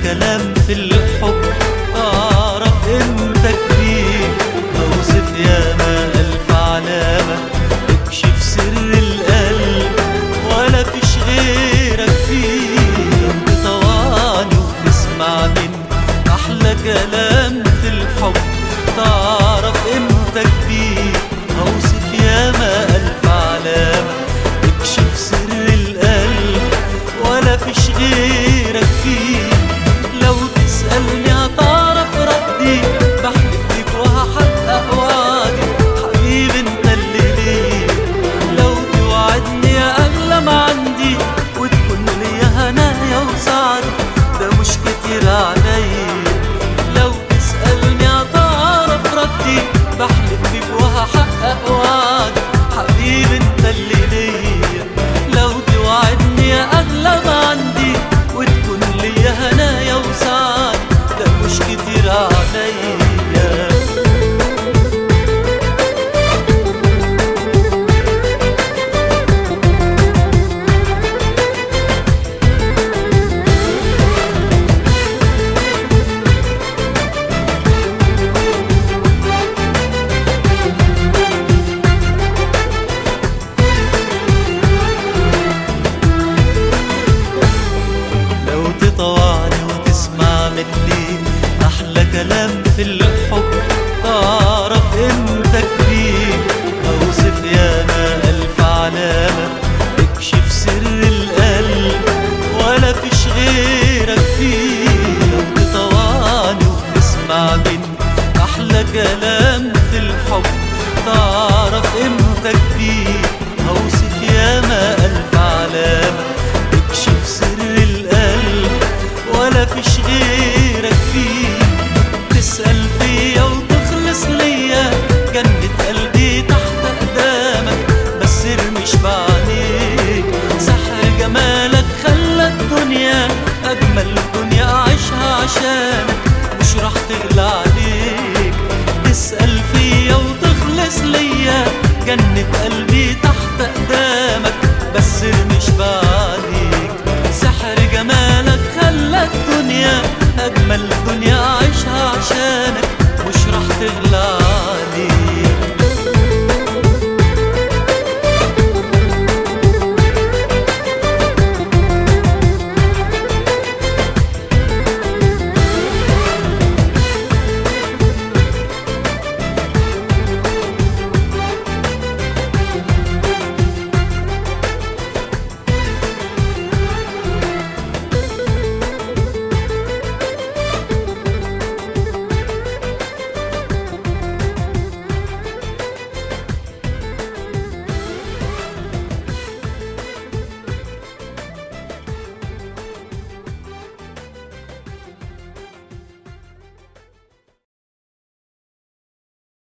كلام في الحب تعرف قيمتك فيه. اوصف ياما ألف علامة تكشف سر القلب ولا فيش غيرك فيه. تطوعني وتسمع مني أحلى كلام في الحب تعرف قيمتك فيه. اوصف ياما ألف علامة تكشف سر القلب ولا فيش غيرك فيه. لو تسألني هتعرف ردي، بحلف بيك وهحقق وعدي حبيبي انت اللي ليه. لو توعدني يا أغلى ما عندي وتكون ليا هنايا وسعدي ده مش كتير عليا. لو تسألني هتعرف ردي، بحلف بيك وهحقق وعدي حبيبي انت اللي ليا. لو توعدني يا أغلى ما عندي وتكون ليا هنايا وسعدي ده مش كتير عليا. تطوعني وتسمع مني أحلى كلام في الحب تعرف قيمتك فيه. أوصف ياما ألف علامة تكشف سر القلب ولا فيش غيرك فيه. لو تطوعني وتسمع مني أحلى كلام في الحب تعرف قيمتك فيه. أوصف ياما ألف علامة تكشف سر القلب ولا فيش غيرك فيه. تسأل فيا وتخلص ليا جنة قلبي تحت أقدامك بس ارمش بعينيك. سحر جمالك خلى الدنيا أجمل دنيا أعيشها عشانك مش راح تغلى عليك. تسأل فيا وتخلص ليا جنة قلبي تحت أقدامك